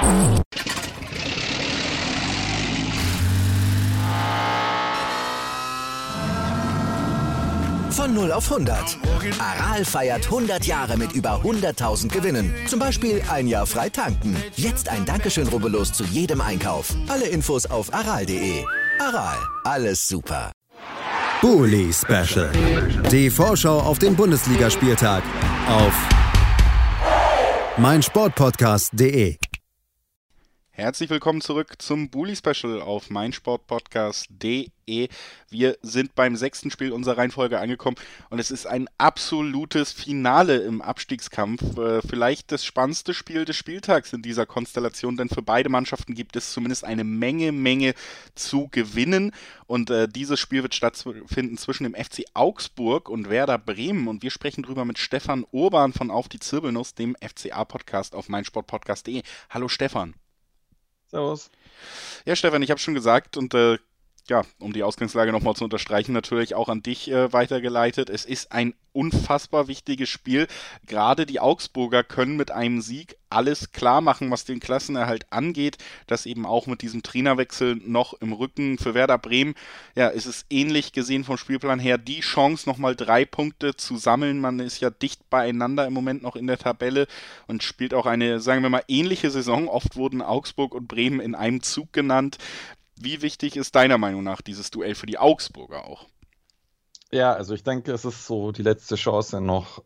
Von 0 auf 100. Aral feiert 100 Jahre mit über 100.000 Gewinnen. Zum Beispiel ein Jahr frei tanken. Jetzt ein Dankeschön, rubbellos zu jedem Einkauf. Alle Infos auf aral.de. Aral, alles super. Bully Special. Die Vorschau auf den Bundesligaspieltag auf meinsportpodcast.de. Herzlich willkommen zurück zum Bully Special auf meinsportpodcast.de. Wir sind beim 6. Spiel unserer Reihenfolge angekommen und es ist ein absolutes Finale im Abstiegskampf. Vielleicht das spannendste Spiel des Spieltags in dieser Konstellation, denn für beide Mannschaften gibt es zumindest eine Menge zu gewinnen. Und dieses Spiel wird stattfinden zwischen dem FC Augsburg und Werder Bremen. Und wir sprechen drüber mit Stefan Urban von Auf die Zirbelnuss, dem FCA-Podcast auf meinsportpodcast.de. Hallo Stefan. Servus. Ja, Stefan, ich habe schon gesagt und um die Ausgangslage nochmal zu unterstreichen, natürlich auch an dich weitergeleitet. Es ist ein unfassbar wichtiges Spiel. Gerade die Augsburger können mit einem Sieg alles klar machen, was den Klassenerhalt angeht. Das eben auch mit diesem Trainerwechsel noch im Rücken. Für Werder Bremen, ja, ist es ähnlich gesehen vom Spielplan her die Chance, nochmal 3 Punkte zu sammeln. Man ist ja dicht beieinander im Moment noch in der Tabelle und spielt auch eine, sagen wir mal, ähnliche Saison. Oft wurden Augsburg und Bremen in einem Zug genannt. Wie wichtig ist deiner Meinung nach dieses Duell für die Augsburger auch? Ja, also ich denke, es ist so die letzte Chance noch,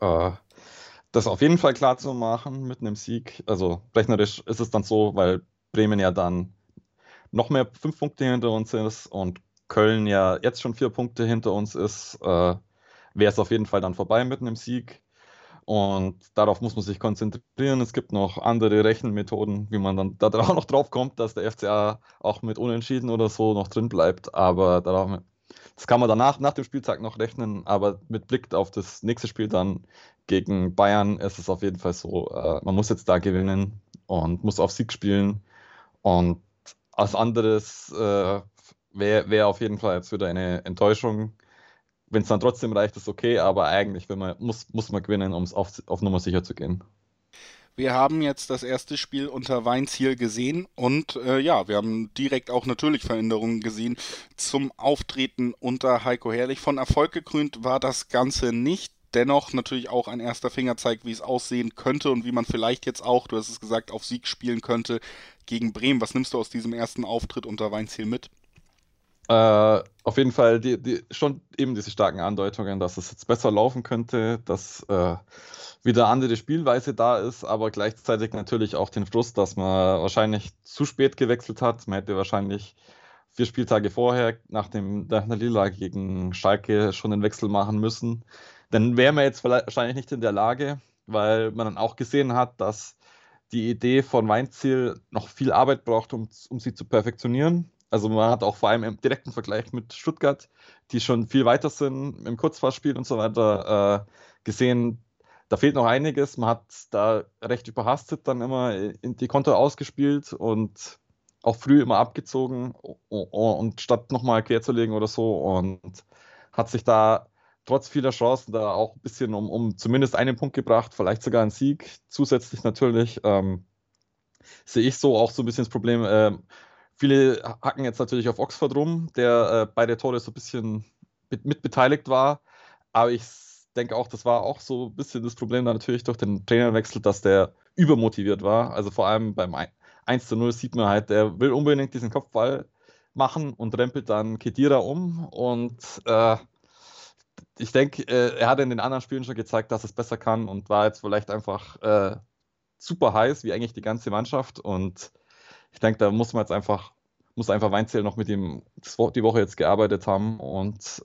das auf jeden Fall klar zu machen mit einem Sieg. Also rechnerisch ist es dann so, weil Bremen ja dann noch mehr 5 Punkte hinter uns ist und Köln ja jetzt schon 4 Punkte hinter uns ist, wäre es auf jeden Fall dann vorbei mit einem Sieg. Und darauf muss man sich konzentrieren. Es gibt noch andere Rechenmethoden, wie man dann da auch noch drauf kommt, dass der FCA auch mit Unentschieden oder so noch drin bleibt. Aber das kann man danach, nach dem Spieltag noch rechnen. Aber mit Blick auf das nächste Spiel dann gegen Bayern ist es auf jeden Fall so, man muss jetzt da gewinnen und muss auf Sieg spielen. Und als anderes wäre auf jeden Fall jetzt wieder eine Enttäuschung. Wenn es dann trotzdem reicht, ist okay, aber eigentlich muss man gewinnen, um es auf Nummer sicher zu gehen. Wir haben jetzt das erste Spiel unter Weinziel gesehen und wir haben direkt auch natürlich Veränderungen gesehen zum Auftreten unter Heiko Herrlich. Von Erfolg gekrönt war das Ganze nicht. Dennoch natürlich auch ein erster Fingerzeig, wie es aussehen könnte und wie man vielleicht jetzt auch, du hast es gesagt, auf Sieg spielen könnte gegen Bremen. Was nimmst du aus diesem ersten Auftritt unter Weinziel mit? Auf jeden Fall schon eben diese starken Andeutungen, dass es jetzt besser laufen könnte, dass wieder andere Spielweise da ist, aber gleichzeitig natürlich auch den Frust, dass man wahrscheinlich zu spät gewechselt hat. Man hätte wahrscheinlich 4 Spieltage vorher nach der Niederlage gegen Schalke schon den Wechsel machen müssen. Dann wäre man jetzt wahrscheinlich nicht in der Lage, weil man dann auch gesehen hat, dass die Idee von Weinziel noch viel Arbeit braucht, um sie zu perfektionieren. Also man hat auch vor allem im direkten Vergleich mit Stuttgart, die schon viel weiter sind im Kurzpassspiel und so weiter, gesehen, da fehlt noch einiges. Man hat da recht überhastet dann immer in die Konter ausgespielt und auch früh immer abgezogen und statt nochmal querzulegen oder so und hat sich da trotz vieler Chancen da auch ein bisschen um zumindest einen Punkt gebracht, vielleicht sogar einen Sieg. Zusätzlich natürlich sehe ich so auch so ein bisschen das Problem, viele hacken jetzt natürlich auf Oxford rum, der beide Tore so ein bisschen mit beteiligt war. Aber ich denke auch, das war auch so ein bisschen das Problem da natürlich durch den Trainerwechsel, dass der übermotiviert war. Also vor allem beim 1:0 sieht man halt, der will unbedingt diesen Kopfball machen und rempelt dann Khedira um. Und ich denke, er hat in den anderen Spielen schon gezeigt, dass es besser kann und war jetzt vielleicht einfach super heiß, wie eigentlich die ganze Mannschaft. Und ich denke, da muss einfach Weinziel noch mit ihm die Woche jetzt gearbeitet haben und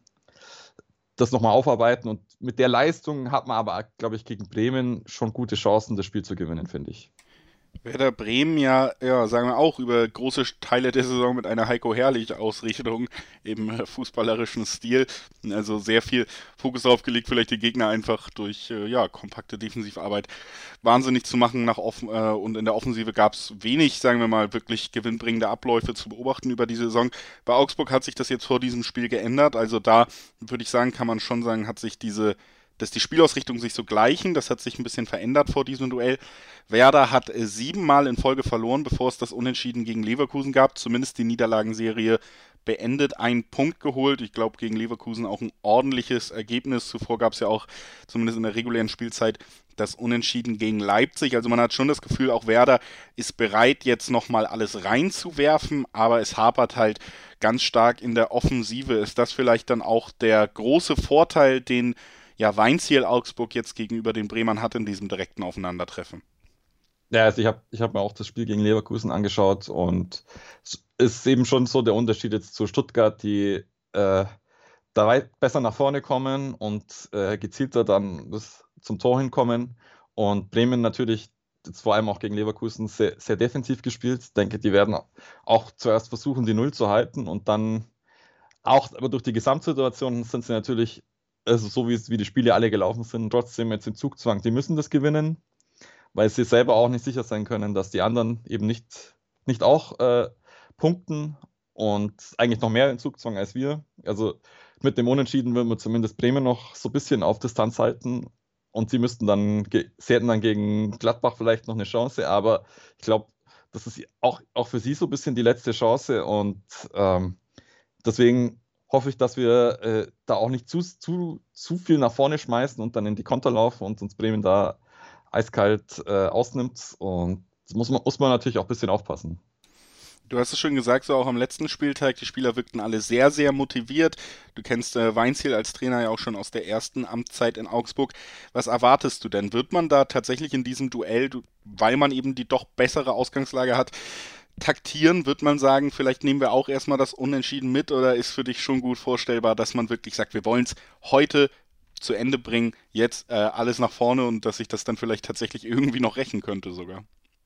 das nochmal aufarbeiten. Und mit der Leistung hat man aber, glaube ich, gegen Bremen schon gute Chancen, das Spiel zu gewinnen, finde ich. Werder Bremen ja, sagen wir auch, über große Teile der Saison mit einer Heiko Herrlich-Ausrichtung im fußballerischen Stil. Also sehr viel Fokus darauf gelegt, vielleicht die Gegner einfach durch kompakte Defensivarbeit wahnsinnig zu machen und in der Offensive gab es wenig, sagen wir mal, wirklich gewinnbringende Abläufe zu beobachten über die Saison. Bei Augsburg hat sich das jetzt vor diesem Spiel geändert. Also da würde ich sagen, kann man schon sagen, hat sich diese dass die Spielausrichtungen sich so gleichen. Das hat sich ein bisschen verändert vor diesem Duell. Werder hat 7-mal in Folge verloren, bevor es das Unentschieden gegen Leverkusen gab. Zumindest die Niederlagenserie beendet, 1 Punkt geholt. Ich glaube, gegen Leverkusen auch ein ordentliches Ergebnis. Zuvor gab es ja auch, zumindest in der regulären Spielzeit, das Unentschieden gegen Leipzig. Also man hat schon das Gefühl, auch Werder ist bereit, jetzt nochmal alles reinzuwerfen, aber es hapert halt ganz stark in der Offensive. Ist das vielleicht dann auch der große Vorteil, den Weinziel Augsburg jetzt gegenüber den Bremern hat in diesem direkten Aufeinandertreffen? Ja, also ich hab mir auch das Spiel gegen Leverkusen angeschaut und es ist eben schon so der Unterschied jetzt zu Stuttgart, die da weit besser nach vorne kommen und gezielter dann zum Tor hinkommen, und Bremen natürlich jetzt vor allem auch gegen Leverkusen sehr, sehr defensiv gespielt. Ich denke, die werden auch zuerst versuchen, die Null zu halten, und dann auch, aber durch die Gesamtsituation sind sie natürlich, also so wie die Spiele alle gelaufen sind, trotzdem jetzt im Zugzwang. Die müssen das gewinnen, weil sie selber auch nicht sicher sein können, dass die anderen eben nicht auch punkten und eigentlich noch mehr in Zugzwang als wir. Also mit dem Unentschieden würden wir zumindest Bremen noch so ein bisschen auf Distanz halten, und sie hätten dann gegen Gladbach vielleicht noch eine Chance, aber ich glaube, das ist auch für sie so ein bisschen die letzte Chance, und deswegen hoffe ich, dass wir da auch nicht zu viel nach vorne schmeißen und dann in die Konter laufen und uns Bremen da eiskalt ausnimmt, und das muss man natürlich auch ein bisschen aufpassen. Du hast es schon gesagt, so auch am letzten Spieltag, die Spieler wirkten alle sehr, sehr motiviert. Du kennst Weinziel als Trainer ja auch schon aus der ersten Amtszeit in Augsburg. Was erwartest du denn? Wird man da tatsächlich in diesem Duell, weil man eben die doch bessere Ausgangslage hat, taktieren? Wird man sagen, vielleicht nehmen wir auch erstmal das Unentschieden mit, oder ist für dich schon gut vorstellbar, dass man wirklich sagt, wir wollen es heute zu Ende bringen, jetzt alles nach vorne, und dass sich das dann vielleicht tatsächlich irgendwie noch rächen könnte sogar?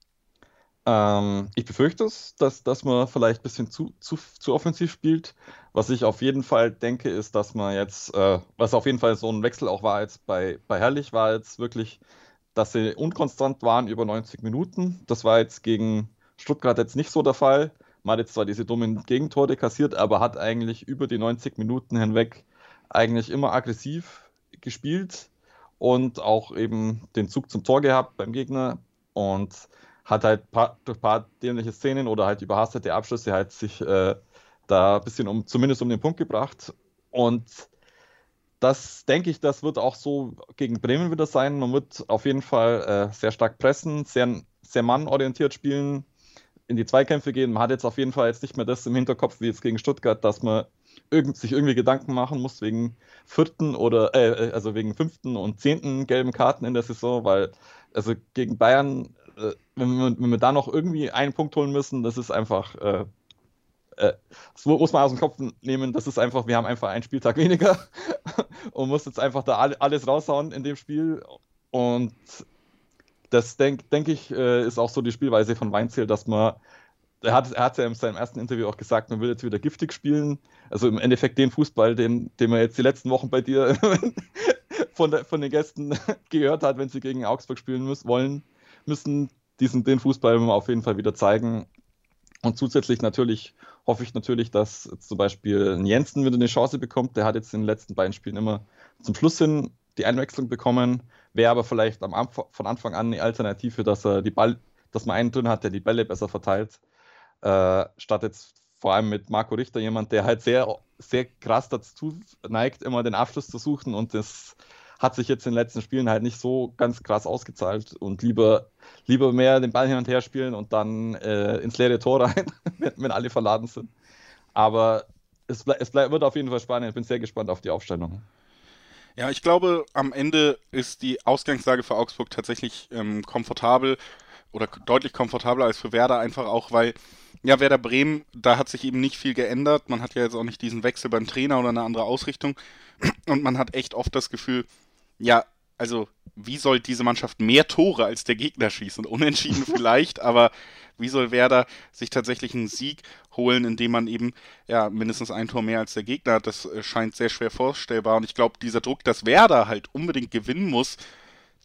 Ich befürchte es, dass man vielleicht ein bisschen zu offensiv spielt. Was ich auf jeden Fall denke, ist, dass man jetzt, was auf jeden Fall so ein Wechsel auch war jetzt bei Herrlich, war jetzt wirklich, dass sie unkonstant waren über 90 Minuten. Das war jetzt gegen Stuttgart jetzt nicht so der Fall. Man hat jetzt zwar diese dummen Gegentore kassiert, aber hat eigentlich über die 90 Minuten hinweg eigentlich immer aggressiv gespielt und auch eben den Zug zum Tor gehabt beim Gegner, und hat halt durch ein paar dämliche Szenen oder halt überhastete Abschlüsse halt sich da ein bisschen zumindest um den Punkt gebracht. Und das denke ich, das wird auch so gegen Bremen wieder sein. Man wird auf jeden Fall sehr stark pressen, sehr, sehr mannorientiert spielen, in die Zweikämpfe gehen. Man hat jetzt auf jeden Fall jetzt nicht mehr das im Hinterkopf wie jetzt gegen Stuttgart, dass man sich irgendwie Gedanken machen muss wegen wegen 5. und 10. gelben Karten in der Saison, weil also gegen Bayern, wenn wir da noch irgendwie einen Punkt holen müssen, das ist einfach, das muss man aus dem Kopf nehmen, das ist einfach, wir haben einfach einen Spieltag weniger und muss jetzt einfach da alles raushauen in dem Spiel, und das denke ich, ist auch so die Spielweise von Weinziel, dass er hat ja in seinem ersten Interview auch gesagt, man will jetzt wieder giftig spielen, also im Endeffekt den Fußball, den man jetzt die letzten Wochen bei dir von den Gästen gehört hat, wenn sie gegen Augsburg spielen müssen den Fußball auf jeden Fall wieder zeigen. Und zusätzlich hoffe ich natürlich, dass zum Beispiel ein Jensen wieder eine Chance bekommt. Der hat jetzt in den letzten beiden Spielen immer zum Schluss hin die Einwechslung bekommen. Wäre aber vielleicht von Anfang an eine Alternative, dass man einen drin hat, der die Bälle besser verteilt. Statt jetzt vor allem mit Marco Richter, jemand, der halt sehr, sehr krass dazu neigt, immer den Abschluss zu suchen, und das hat sich jetzt in den letzten Spielen halt nicht so ganz krass ausgezahlt, und lieber mehr den Ball hin und her spielen und dann ins leere Tor rein, wenn alle verladen sind. Aber es wird auf jeden Fall spannend. Ich bin sehr gespannt auf die Aufstellung. Ja, ich glaube, am Ende ist die Ausgangslage für Augsburg tatsächlich komfortabel oder deutlich komfortabler als für Werder, einfach auch, weil Werder Bremen, da hat sich eben nicht viel geändert. Man hat ja jetzt auch nicht diesen Wechsel beim Trainer oder eine andere Ausrichtung, und man hat echt oft das Gefühl, also wie soll diese Mannschaft mehr Tore als der Gegner schießen? Unentschieden vielleicht, aber wie soll Werder sich tatsächlich einen Sieg holen, indem man eben mindestens ein Tor mehr als der Gegner hat? Das scheint sehr schwer vorstellbar, und ich glaube, dieser Druck, dass Werder halt unbedingt gewinnen muss,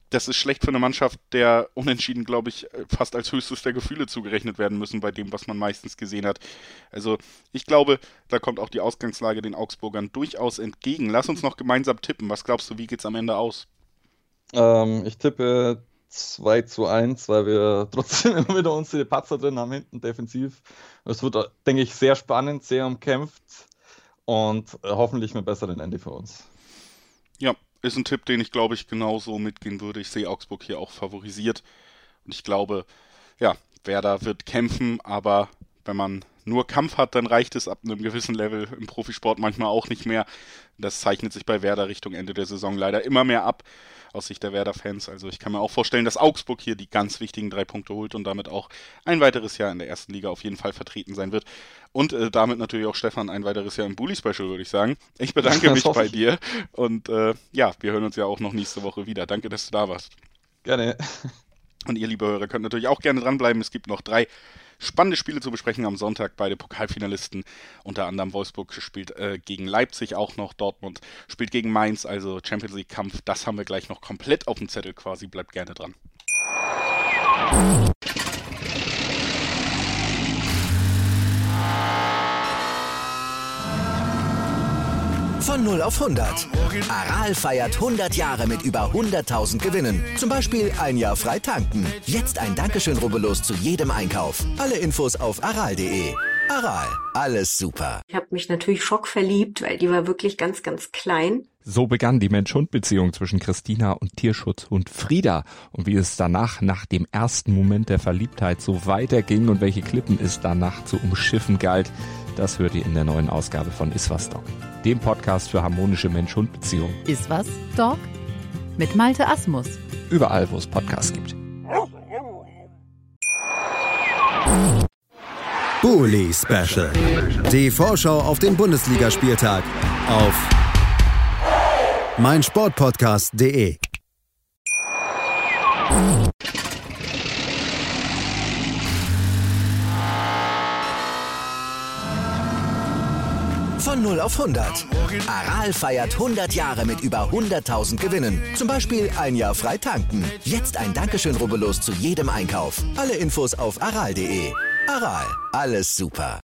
das ist schlecht für eine Mannschaft, der Unentschieden, glaube ich, fast als höchstes der Gefühle zugerechnet werden müssen bei dem, was man meistens gesehen hat. Also ich glaube, da kommt auch die Ausgangslage den Augsburgern durchaus entgegen. Lass uns noch gemeinsam tippen. Was glaubst du, wie geht's am Ende aus? Ich tippe 2-1, weil wir trotzdem immer wieder unsere Patzer drin haben, hinten defensiv. Es wird, denke ich, sehr spannend, sehr umkämpft und hoffentlich mit besseren Ende für uns. Ja, ist ein Tipp, den ich, glaube ich, genauso mitgehen würde. Ich sehe Augsburg hier auch favorisiert. Und ich glaube, ja, Werder wird kämpfen, aber wenn man nur Kampf hat, dann reicht es ab einem gewissen Level im Profisport manchmal auch nicht mehr. Das zeichnet sich bei Werder Richtung Ende der Saison leider immer mehr ab, aus Sicht der Werder-Fans. Also ich kann mir auch vorstellen, dass Augsburg hier die ganz wichtigen 3 Punkte holt und damit auch ein weiteres Jahr in der ersten Liga auf jeden Fall vertreten sein wird. Und damit natürlich auch Stefan ein weiteres Jahr im Bully-Special, würde ich sagen. Ich bedanke mich bei dir und ja, wir hören uns ja auch noch nächste Woche wieder. Danke, dass du da warst. Gerne. Und ihr, liebe Hörer, könnt natürlich auch gerne dranbleiben. Es gibt noch 3 spannende Spiele zu besprechen am Sonntag. Beide Pokalfinalisten, unter anderem Wolfsburg spielt gegen Leipzig auch noch, Dortmund spielt gegen Mainz, also Champions League Kampf. Das haben wir gleich noch komplett auf dem Zettel quasi. Bleibt gerne dran. Von 0 auf 100. Aral feiert 100 Jahre mit über 100.000 Gewinnen. Zum Beispiel ein Jahr frei tanken. Jetzt ein Dankeschön, rubbellos zu jedem Einkauf. Alle Infos auf aral.de. Aral, alles super. Ich habe mich natürlich schockverliebt, weil die war wirklich ganz, ganz klein. So begann die Mensch-Hund-Beziehung zwischen Christina und Tierschutzhund Frieda. Und wie es danach, nach dem ersten Moment der Verliebtheit, so weiterging und welche Klippen es danach zu umschiffen galt, das hört ihr in der neuen Ausgabe von Iswas Dog, dem Podcast für harmonische Mensch-Hund-Beziehungen. Iswas Dog mit Malte Asmus. Überall, wo es Podcasts gibt. Bully Special. Die Vorschau auf den Bundesligaspieltag auf meinsportpodcast.de. Von 0 auf 100. Aral feiert 100 Jahre mit über 100.000 Gewinnen. Zum Beispiel ein Jahr frei tanken. Jetzt ein Dankeschön, rubbellos zu jedem Einkauf. Alle Infos auf aral.de. Aral, alles super.